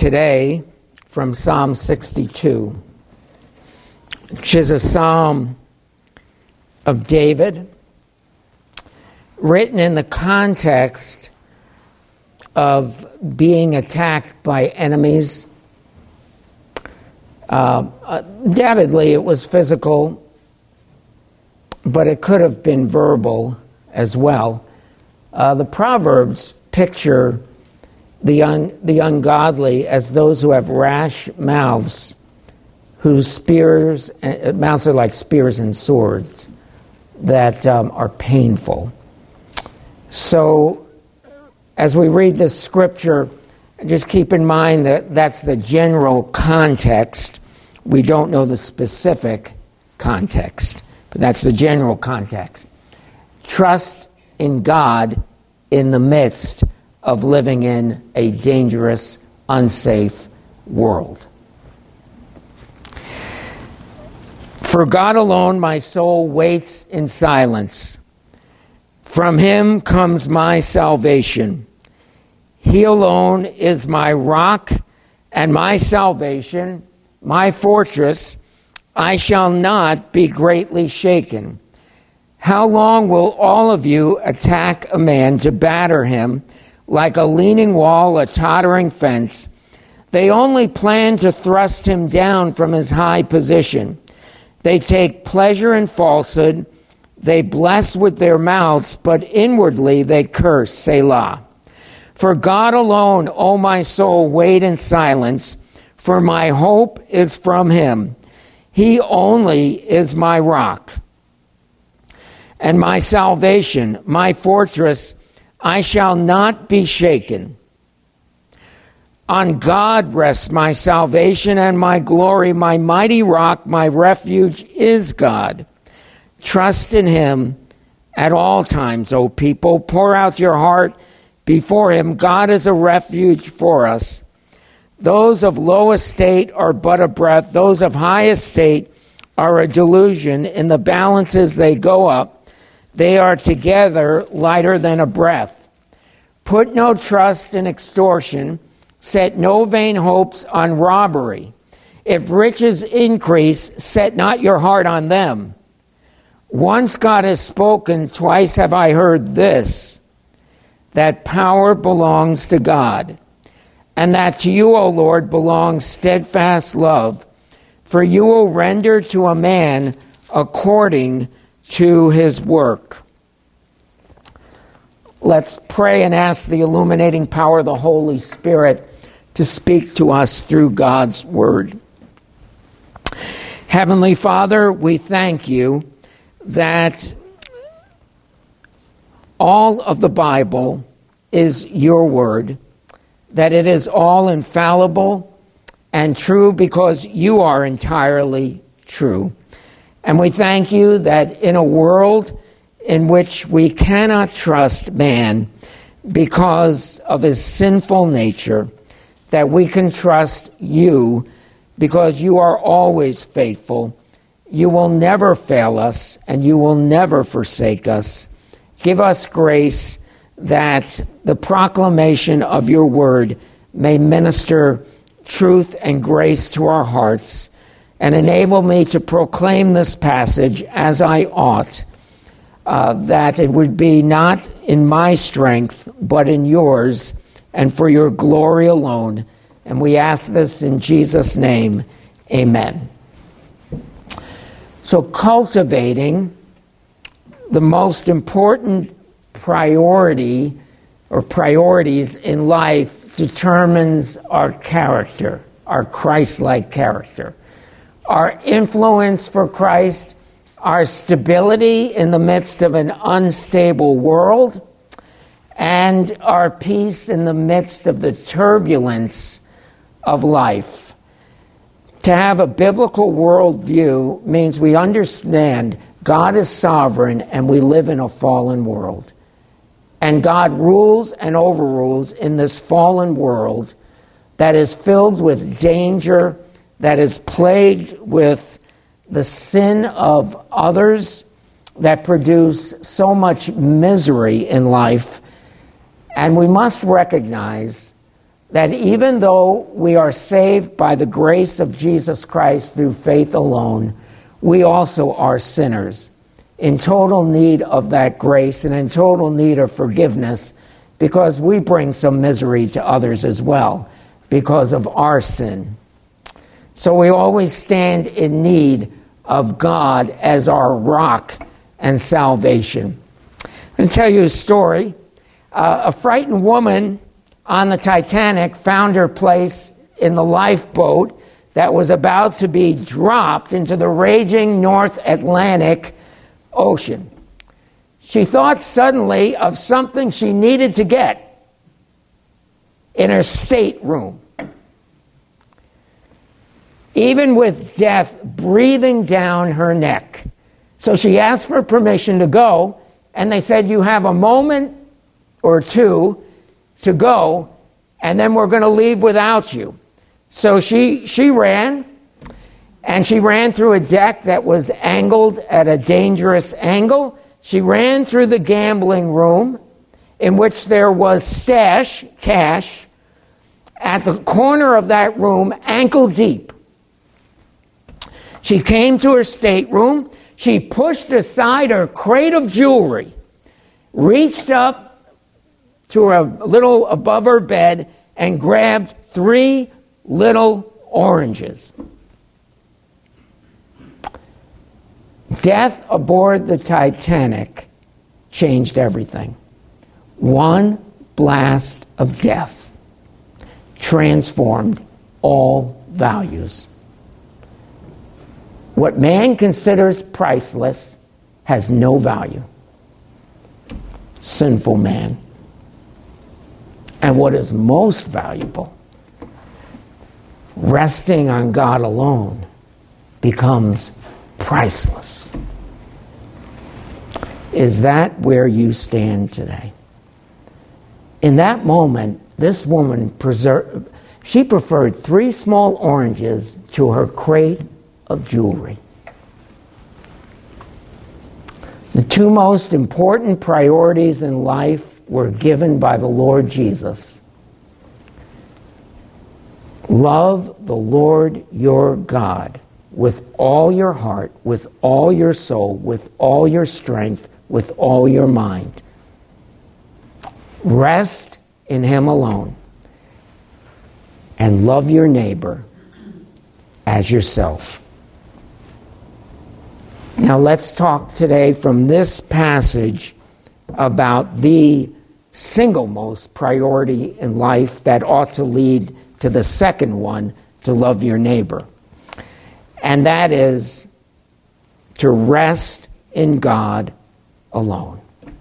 today from Psalm 62, which is a psalm of David, written in the context of being attacked by enemies. Undoubtedly, it was physical, but it could have been verbal as well. The Proverbs picture the ungodly as those who have rash mouths, whose mouths are like spears and swords that are painful. So, as we read this scripture, just keep in mind that that's the general context. We don't know the specific context, but that's the general context. Trust in God in the midst of living in a dangerous, unsafe world. For God alone my soul waits in silence. From him comes my salvation. He alone is my rock and my salvation, my fortress. I shall not be greatly shaken. How long will all of you attack a man to batter him like a leaning wall, a tottering fence? They only plan to thrust him down from his high position. They take pleasure in falsehood. They bless with their mouths, but inwardly they curse. Selah. For God alone, O my soul, wait in silence, for my hope is from him. He only is my rock and my salvation, my fortress. I shall not be shaken. On God rests my salvation and my glory, my mighty rock, my refuge is God. Trust in him at all times, O people. Pour out your heart before him. God is a refuge for us. Those of low estate are but a breath. Those of high estate are a delusion. In the balances they go up. They are together lighter than a breath. Put no trust in extortion. Set no vain hopes on robbery. If riches increase, set not your heart on them. Once God has spoken, twice have I heard this, that power belongs to God, and that to you, O Lord, belongs steadfast love, for you will render to a man according to his work. Let's pray and ask the illuminating power of the Holy Spirit to speak to us through God's word. Heavenly Father, we thank you that all of the Bible is your word, that it is all infallible and true because you are entirely true. And we thank you that in a world in which we cannot trust man because of his sinful nature, that we can trust you because you are always faithful. You will never fail us, and you will never forsake us. Give us grace that the proclamation of your word may minister truth and grace to our hearts, and enable me to proclaim this passage as I ought, that it would be not in my strength, but in yours, and for your glory alone. And we ask this in Jesus' name, amen. So cultivating the most important priority or priorities in life determines our character, our Christ-like character. Our influence for Christ, our stability in the midst of an unstable world, and our peace in the midst of the turbulence of life. To have a biblical worldview means we understand God is sovereign and we live in a fallen world. And God rules and overrules in this fallen world that is filled with danger, that is plagued with the sin of others, that produce so much misery in life. And we must recognize that even though we are saved by the grace of Jesus Christ through faith alone, we also are sinners in total need of that grace and in total need of forgiveness, because we bring some misery to others as well because of our sin. So we always stand in need of God as our rock and salvation. I'm going to tell you a story. A frightened woman on the Titanic found her place in the lifeboat that was about to be dropped into the raging North Atlantic Ocean. She thought suddenly of something she needed to get in her stateroom. Even with death breathing down her neck. So she asked for permission to go, and they said, you have a moment or two to go, and then we're going to leave without you. So she ran, and she ran through a deck that was angled at a dangerous angle. She ran through the gambling room, in which there was cash, at the corner of that room, ankle deep. She came to her stateroom. She pushed aside her crate of jewelry, reached up to a little above her bed, and grabbed 3 little oranges. Death aboard the Titanic changed everything. One blast of death transformed all values. What man considers priceless has no value. Sinful man. And what is most valuable, resting on God alone, becomes priceless. Is that where you stand today? In that moment, this woman she preferred 3 small oranges to her crate of jewelry. The 2 most important priorities in life were given by the Lord Jesus. Love the Lord your God with all your heart, with all your soul, with all your strength, with all your mind. Rest in Him alone. And love your neighbor as yourself. Now let's talk today from this passage about the single most priority in life that ought to lead to the second one, to love your neighbor. And that is to rest in God alone.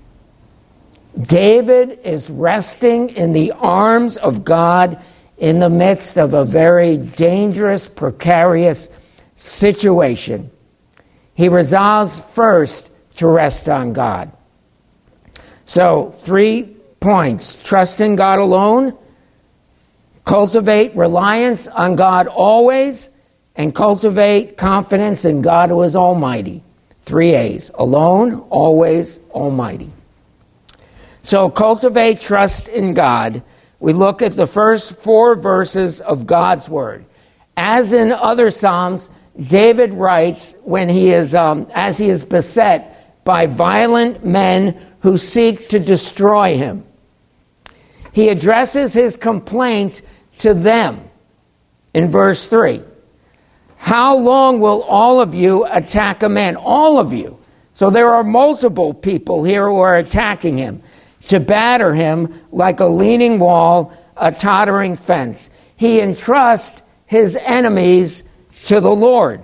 David is resting in the arms of God in the midst of a very dangerous, precarious situation. He resolves first to rest on God. So, 3 points. Trust in God alone, cultivate reliance on God always, and cultivate confidence in God who is almighty. 3 A's. Alone, always, almighty. So, cultivate trust in God. We look at the first 4 verses of God's Word. As in other Psalms, David writes when he is, as he is beset by violent men who seek to destroy him. He addresses his complaint to them in verse 3. How long will all of you attack a man? All of you. So there are multiple people here who are attacking him to batter him like a leaning wall, a tottering fence. He entrusts his enemies to the Lord.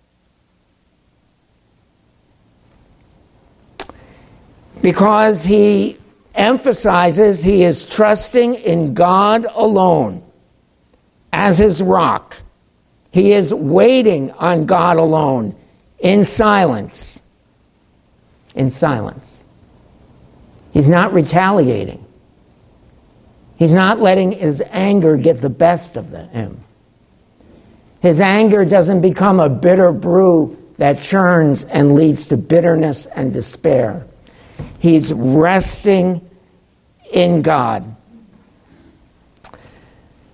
Because he emphasizes he is trusting in God alone as his rock. He is waiting on God alone in silence. In silence. He's not retaliating. He's not letting his anger get the best of him. His anger doesn't become a bitter brew that churns and leads to bitterness and despair. He's resting in God.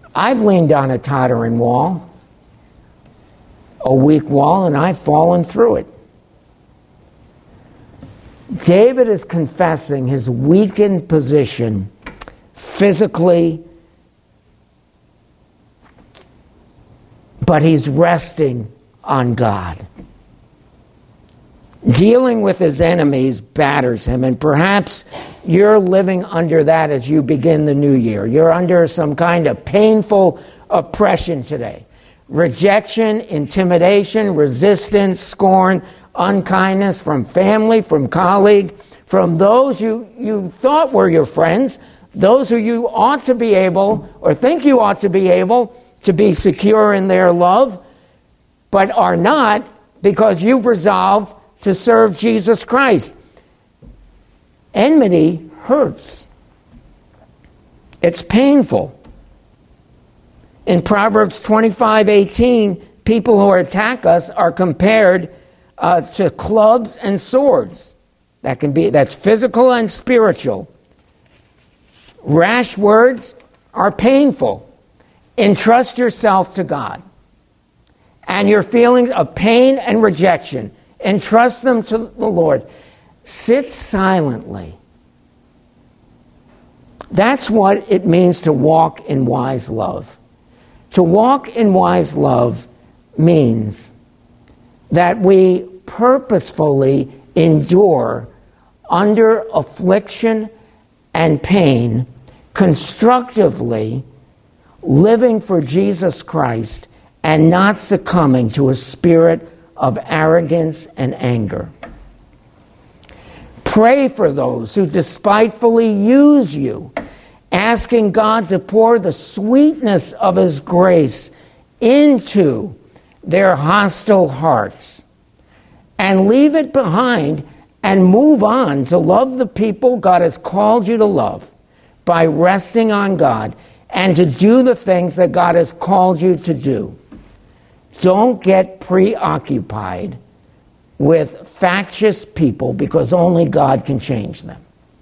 I've leaned on a tottering wall, a weak wall, and I've fallen through it. David is confessing his weakened position physically, but he's resting on God. Dealing with his enemies batters him, and perhaps you're living under that as you begin the new year. You're under some kind of painful oppression today. Rejection, intimidation, resistance, scorn, unkindness from family, from colleague, from those you thought were your friends, those who you ought to be able, or think you ought to be able, to be secure in their love, but are not, because you've resolved to serve Jesus Christ. Enmity hurts. It's painful. In Proverbs 25:18, people who attack us are compared to clubs and swords. That's physical and spiritual. Rash words are painful. Entrust yourself to God. And your feelings of pain and rejection, entrust them to the Lord. Sit silently. That's what it means to walk in wise love. To walk in wise love means that we purposefully endure under affliction and pain, constructively living for Jesus Christ and not succumbing to a spirit of arrogance and anger. Pray for those who despitefully use you, asking God to pour the sweetness of His grace into their hostile hearts, and leave it behind and move on to love the people God has called you to love by resting on God and to do the things that God has called you to do. Don't get preoccupied with factious people, because only God can change them.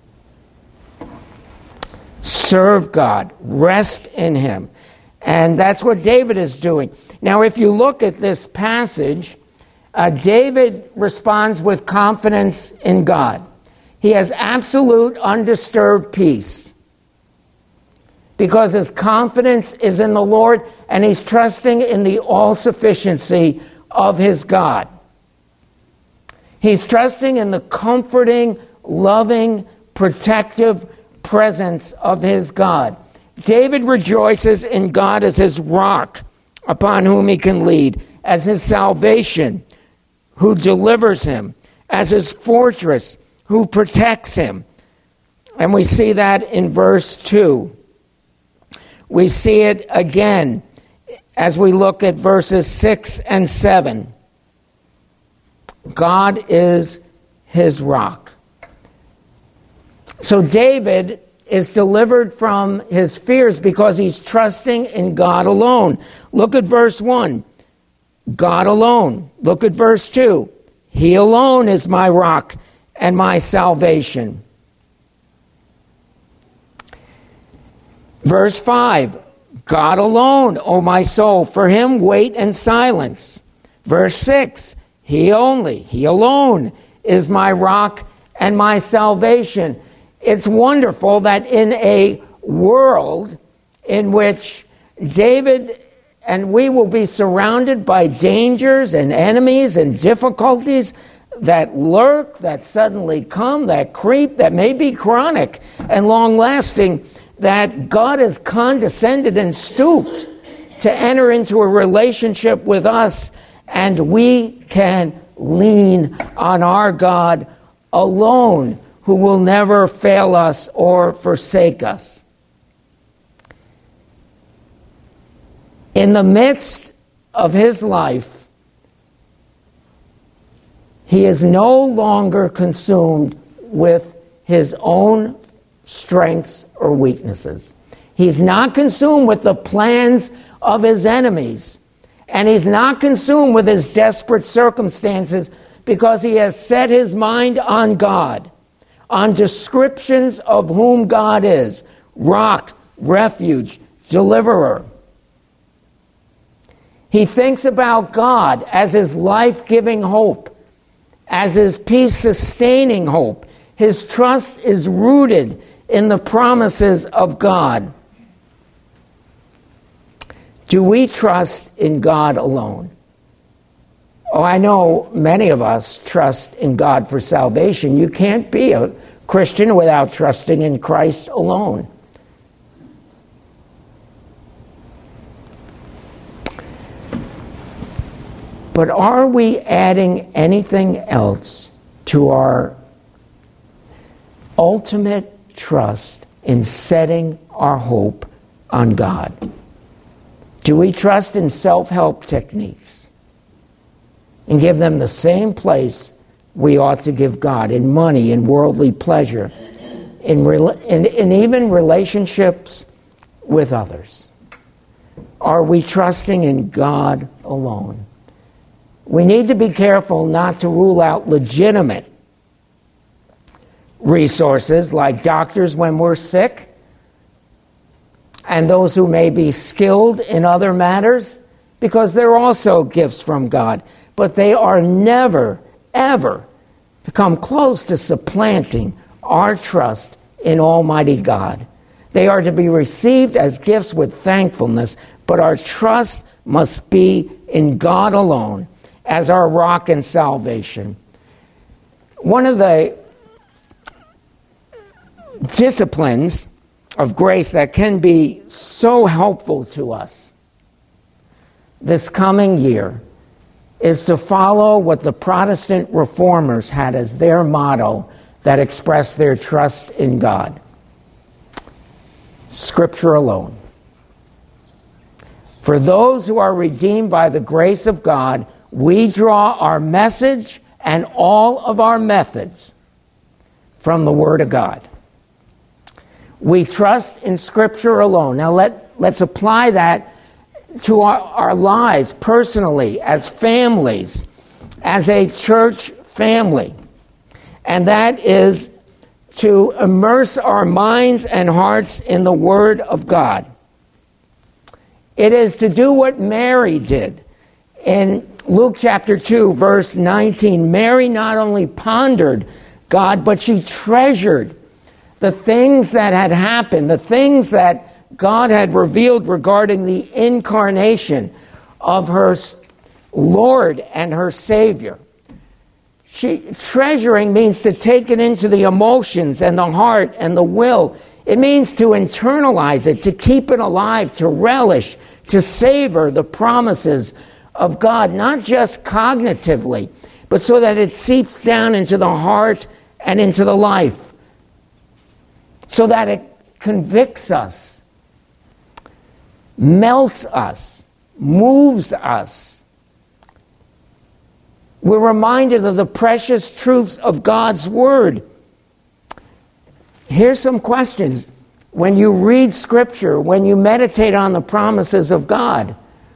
Serve God. Rest in Him. And that's what David is doing. Now, if you look at this passage, David responds with confidence in God. He has absolute undisturbed peace because his confidence is in the Lord, and he's trusting in the all-sufficiency of his God. He's trusting in the comforting, loving, protective presence of his God. David rejoices in God as his rock upon whom he can lead, as his salvation, who delivers him, as his fortress, who protects him. And we see that in verse 2. We see it again as we look at verses 6 and 7. God is his rock. So David is delivered from his fears because he's trusting in God alone. Look at verse 1. God alone. Look at verse 2. He alone is my rock and my salvation. Verse 5. God alone, O my soul, for him wait in silence. Verse 6. He alone is my rock and my salvation. It's wonderful that in a world in which David and we will be surrounded by dangers and enemies and difficulties that lurk, that suddenly come, that creep, that may be chronic and long-lasting, that God has condescended and stooped to enter into a relationship with us, and we can lean on our God alone, who will never fail us or forsake us. In the midst of his life, he is no longer consumed with his own strengths or weaknesses. He's not consumed with the plans of his enemies, and he's not consumed with his desperate circumstances, because he has set his mind on God, on descriptions of whom God is: rock, refuge, deliverer, He thinks about God as his life-giving hope, as his peace-sustaining hope. His trust is rooted in the promises of God. Do we trust in God alone? Oh, I know many of us trust in God for salvation. You can't be a Christian without trusting in Christ alone. But are we adding anything else to our ultimate trust in setting our hope on God? Do we trust in self-help techniques and give them the same place we ought to give God, in money, in worldly pleasure, in even relationships with others? Are we trusting in God alone? We need to be careful not to rule out legitimate resources like doctors when we're sick, and those who may be skilled in other matters, because they're also gifts from God. But they are never, ever to come close to supplanting our trust in Almighty God. They are to be received as gifts with thankfulness, but our trust must be in God alone as our rock and salvation. One of the disciplines of grace that can be so helpful to us this coming year is to follow what the Protestant reformers had as their motto that expressed their trust in God. Scripture alone. For those who are redeemed by the grace of God, we draw our message and all of our methods from the Word of God. We trust in Scripture alone. Now let's apply that to our lives personally, as families, as a church family. And that is to immerse our minds and hearts in the Word of God. It is to do what Mary did. In Luke chapter 2, verse 19, Mary not only pondered God, but she treasured the things that had happened, the things that God had revealed regarding the incarnation of her Lord and her Savior. Treasuring means to take it into the emotions and the heart and the will. It means to internalize it, to keep it alive, to relish, to savor the promises of God, not just cognitively, but so that it seeps down into the heart and into the life, so that it convicts us, melts us, moves us. We're reminded of the precious truths of God's Word. Here's some questions. When you read Scripture, when you meditate on the promises of God,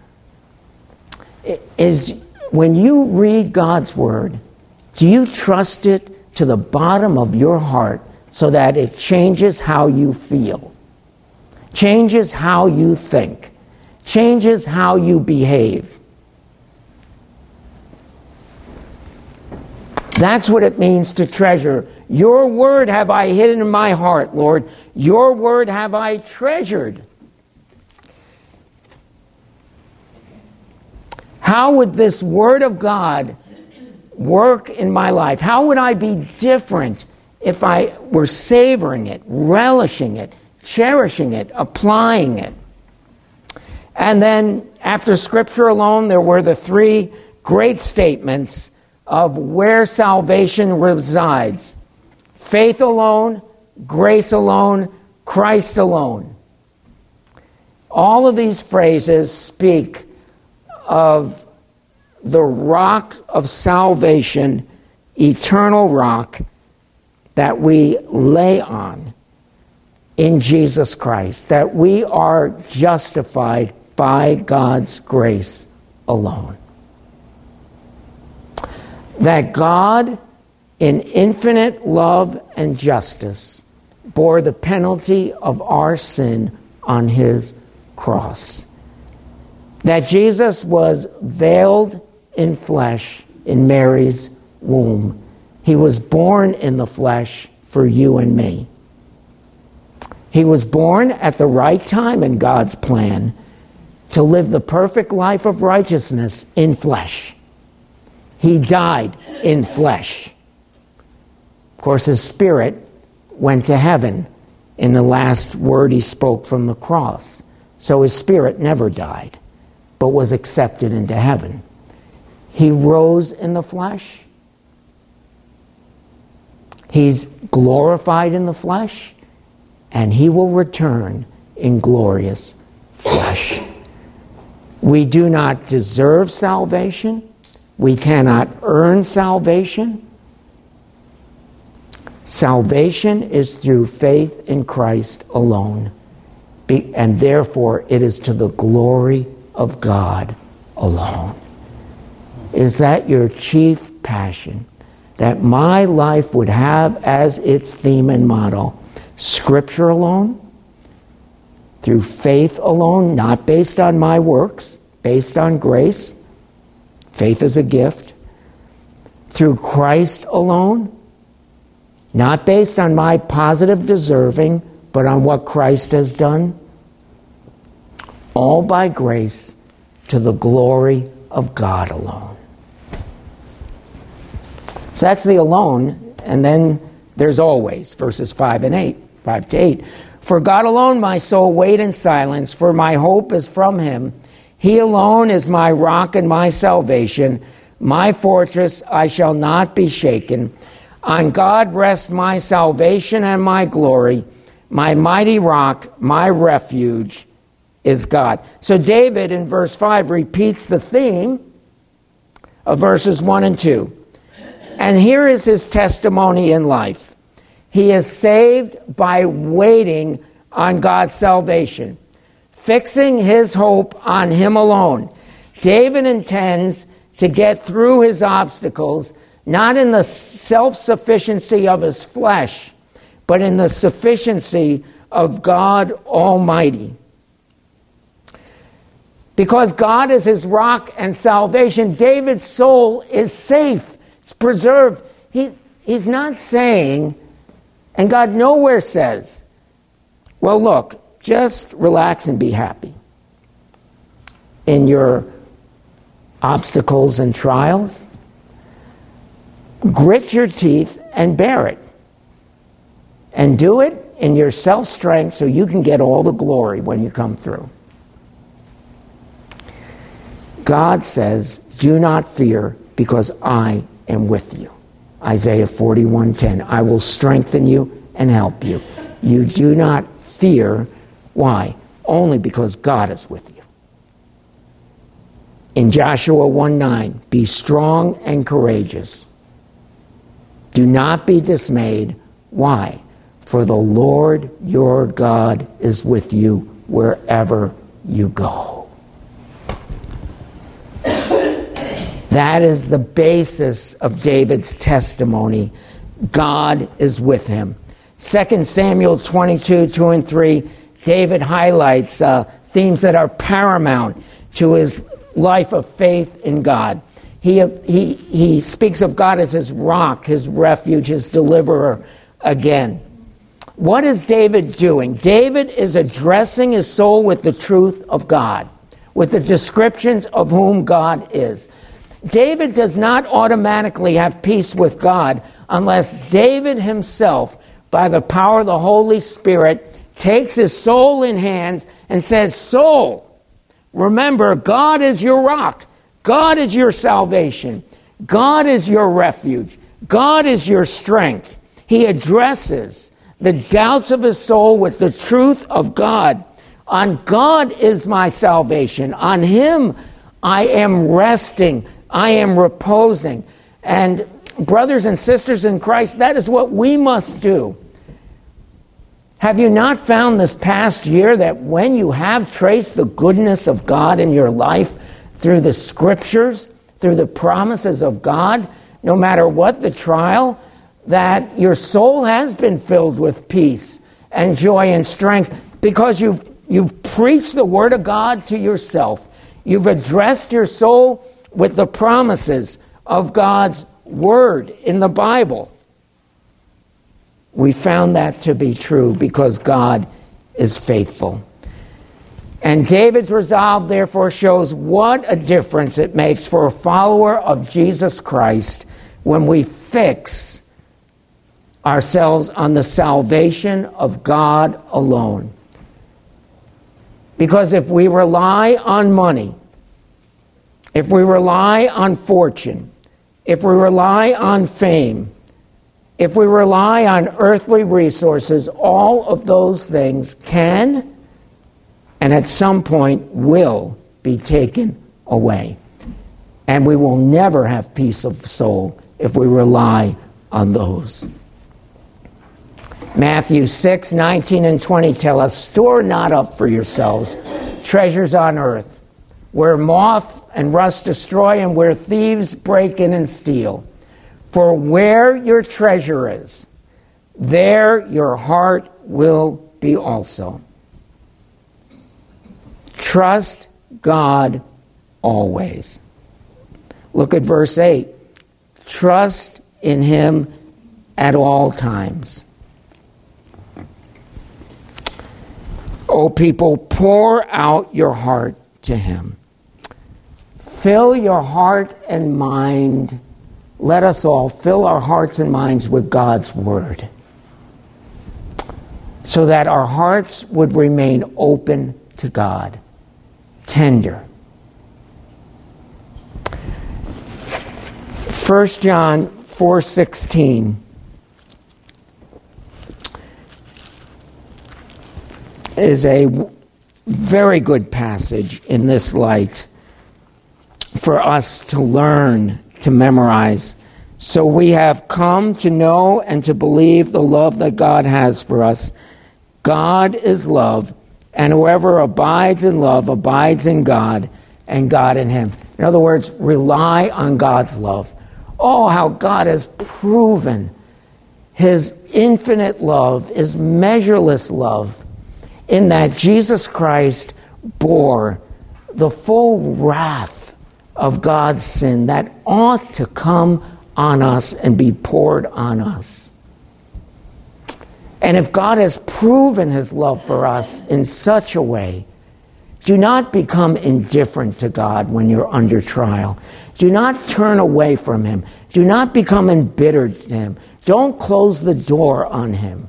when you read God's Word, do you trust it to the bottom of your heart so that it changes how you feel, changes how you think, changes how you behave? That's what it means to treasure. Your word have I hidden in my heart, Lord. Your word have I treasured. How would this Word of God work in my life? How would I be different if I were savoring it, relishing it, cherishing it, applying it? And then, after Scripture alone, there were the three great statements of where salvation resides. Faith alone, grace alone, Christ alone. All of these phrases speak of the rock of salvation, eternal rock that we lay on in Jesus Christ, that we are justified by God's grace alone. That God, in infinite love and justice, bore the penalty of our sin on his cross. that Jesus was veiled in flesh in Mary's womb. He was born in the flesh for you and me. He was born at the right time in God's plan to live the perfect life of righteousness in flesh. He died in flesh. Of course, his spirit went to heaven in the last word he spoke from the cross. So his spirit never died, but was accepted into heaven. He rose in the flesh. He's glorified in the flesh, and he will return in glorious flesh. We do not deserve salvation. We cannot earn salvation. Salvation is through faith in Christ alone, and therefore it is to the glory of God alone. Is that your chief passion? That my life would have as its theme and motto Scripture alone, through faith alone, not based on my works, based on grace. Faith is a gift. Through Christ alone, not based on my positive deserving, but on what Christ has done. All by grace to the glory of God alone. So that's the alone, and then there's always, verses 5 to 8. For God alone my soul wait in silence, for my hope is from him. He alone is my rock and my salvation, my fortress, I shall not be shaken. On God rests my salvation and my glory. My mighty rock, my refuge is God. So David in verse 5 repeats the theme of verses 1 and 2. And here is his testimony in life. He is saved by waiting on God's salvation, fixing his hope on him alone. David intends to get through his obstacles, not in the self-sufficiency of his flesh, but in the sufficiency of God Almighty. Because God is his rock and salvation, David's soul is safe. It's preserved. He's not saying, and God nowhere says, well, look, just relax and be happy in your obstacles and trials. Grit your teeth and bear it. And do it in your self-strength so you can get all the glory when you come through. God says, do not fear because I am with you. Isaiah 41:10. I will strengthen you and help you. You do not fear. Why? Only because God is with you. In Joshua 1:9, be strong and courageous. Do not be dismayed. Why? For the Lord your God is with you wherever you go. That is the basis of David's testimony. God is with him. 2 Samuel 22:2 and 3, David highlights themes that are paramount to his life of faith in God. He speaks of God as his rock, his refuge, his deliverer again. What is David doing? David is addressing his soul with the truth of God, with the descriptions of whom God is. David does not automatically have peace with God unless David himself, by the power of the Holy Spirit, takes his soul in hands and says, soul, remember, God is your rock. God is your salvation. God is your refuge. God is your strength. He addresses the doubts of his soul with the truth of God. On God is my salvation. On him I am resting. I am reposing. And brothers and sisters in Christ, that is what we must do. Have you not found this past year that when you have traced the goodness of God in your life through the scriptures, through the promises of God, no matter what the trial, that your soul has been filled with peace and joy and strength because you've preached the Word of God to yourself. You've addressed your soul with the promises of God's word in the Bible. We found that to be true because God is faithful. And David's resolve, therefore, shows what a difference it makes for a follower of Jesus Christ when we fix ourselves on the salvation of God alone. Because if we rely on money, if we rely on fortune, if we rely on fame, if we rely on earthly resources, all of those things can and at some point will be taken away. And we will never have peace of soul if we rely on those. Matthew 6, 19 and 20 tell us, "Store not up for yourselves treasures on earth, where moth and rust destroy and where thieves break in and steal. For where your treasure is, there your heart will be also." Trust God always. Look at verse 8. Trust in Him at all times. O people, pour out your heart to Him. Fill your heart and mind. Let us all fill our hearts and minds with God's Word, so that our hearts would remain open to God, tender. 1 John 4:16 is a very good passage in this light for us to learn, to memorize. "So we have come to know and to believe the love that God has for us. God is love, and whoever abides in love abides in God, and God in him." In other words, rely on God's love. Oh, how God has proven His infinite love, His measureless love, in that Jesus Christ bore the full wrath of God's sin that ought to come on us and be poured on us. And if God has proven His love for us in such a way, do not become indifferent to God when you're under trial. Do not turn away from Him. Do not become embittered to Him. Don't close the door on Him.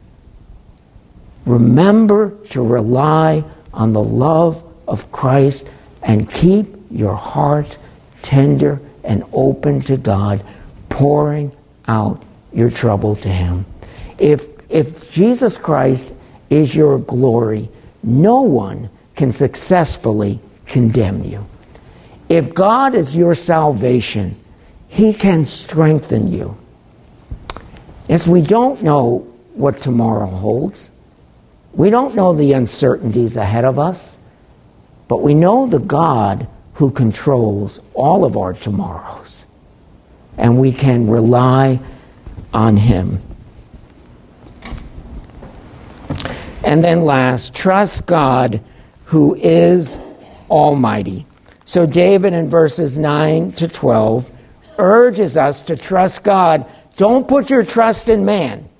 Remember to rely on the love of Christ and keep your heart tender and open to God, pouring out your trouble to Him. If Jesus Christ is your glory, no one can successfully condemn you. If God is your salvation, He can strengthen you. Yes, we don't know what tomorrow holds. We don't know the uncertainties ahead of us, but we know the God who controls all of our tomorrows, and we can rely on Him. And then last, trust God who is almighty. So David in verses 9 to 12 urges us to trust God. Don't put your trust in man.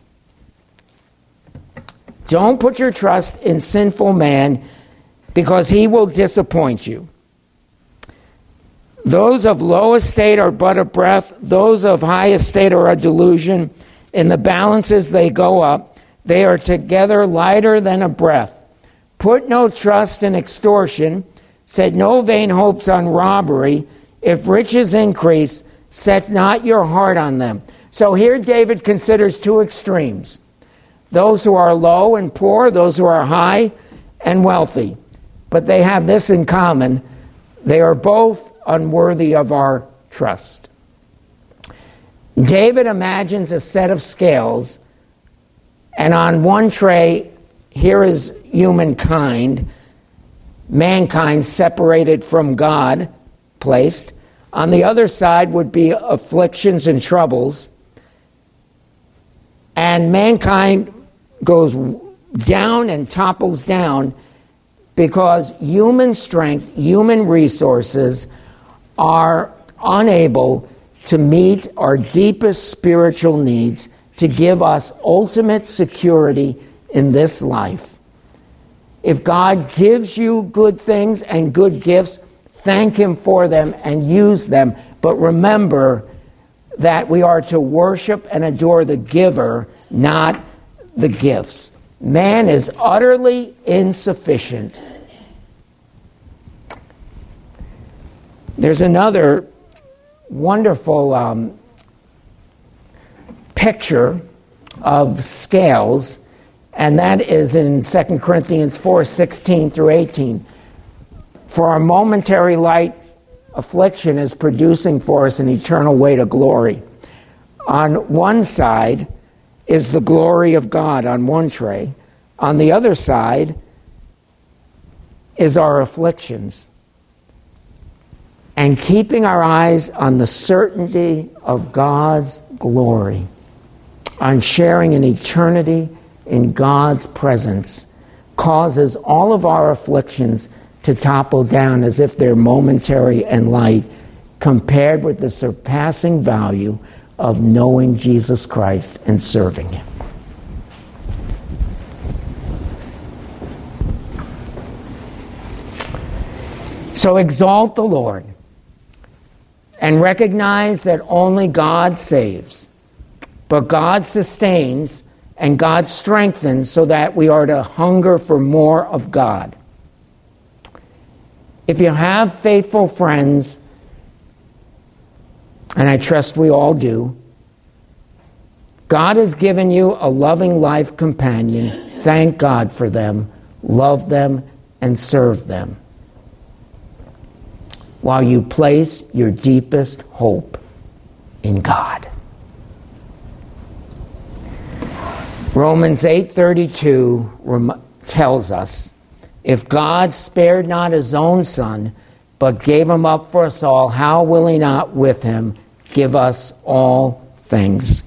Don't put your trust in sinful man, because he will disappoint you. Those of low estate are but a breath. Those of high estate are a delusion. In the balances they go up. They are together lighter than a breath. Put no trust in extortion. Set no vain hopes on robbery. If riches increase, set not your heart on them. So here David considers two extremes. Those who are low and poor, those who are high and wealthy. But they have this in common. They are both unworthy of our trust. David imagines a set of scales, and on one tray, here is humankind, mankind separated from God, placed. On the other side would be afflictions and troubles. And mankind goes down and topples down because human strength, human resources are unable to meet our deepest spiritual needs, to give us ultimate security in this life. If God gives you good things and good gifts, thank Him for them and use them. But remember that we are to worship and adore the giver, not the gifts. Man is utterly insufficient. There's another wonderful picture of scales, and that is in 2 Corinthians 4:16 through 18. For our momentary light affliction is producing for us an eternal weight of glory. On one side is the glory of God on one tray. On the other side is our afflictions. And keeping our eyes on the certainty of God's glory, on sharing an eternity in God's presence, causes all of our afflictions to topple down as if they're momentary and light, compared with the surpassing value of knowing Jesus Christ and serving Him. So exalt the Lord and recognize that only God saves, but God sustains and God strengthens, so that we are to hunger for more of God. If you have faithful friends, and I trust we all do, God has given you a loving life companion. Thank God for them, love them, and serve them, while you place your deepest hope in God. Romans 8:32 tells us, if God spared not His own Son, but gave Him up for us all, how will He not with Him give us all things?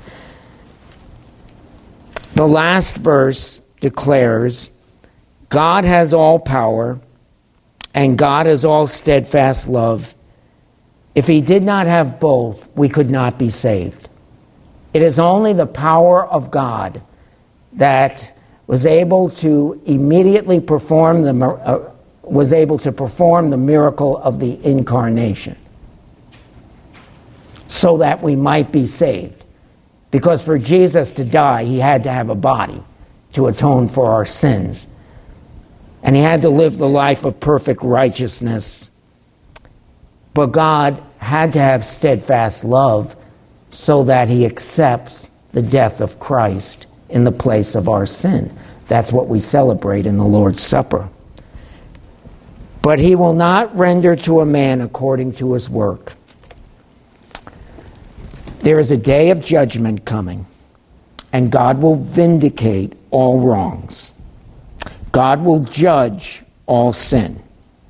The last verse declares, God has all power, and God has all steadfast love. If He did not have both, we could not be saved. It is only the power of God that was able to immediately perform the miracle of the incarnation, so that we might be saved. Because for Jesus to die, He had to have a body to atone for our sins. And He had to live the life of perfect righteousness. But God had to have steadfast love, so that He accepts the death of Christ in the place of our sin. That's what we celebrate in the Lord's Supper. But He will not render to a man according to his work. There is a day of judgment coming, and God will vindicate all wrongs. God will judge all sin.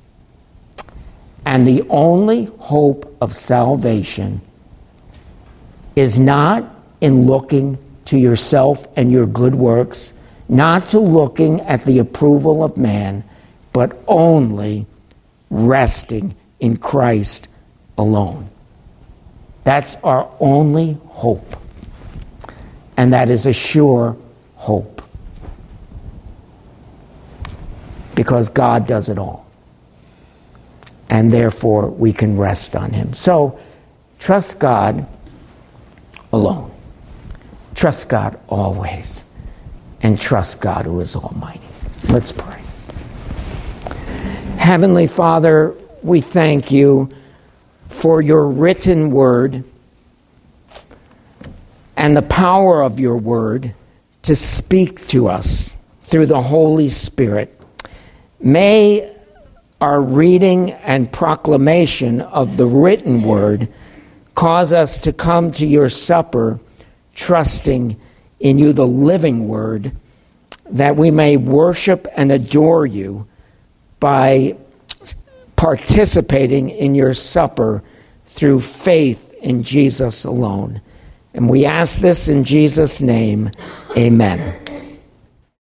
And the only hope of salvation is not in looking to yourself and your good works, not to looking at the approval of man, but only resting in Christ alone. That's our only hope. And that is a sure hope. Because God does it all. And therefore we can rest on Him. So trust God alone. Trust God always. And trust God who is almighty. Let's pray. Heavenly Father, we thank You for Your written word and the power of Your word to speak to us through the Holy Spirit. May our reading and proclamation of the written word cause us to come to Your supper trusting in You, the living word, that we may worship and adore You by participating in Your supper through faith in Jesus alone. And we ask this in Jesus' name. Amen.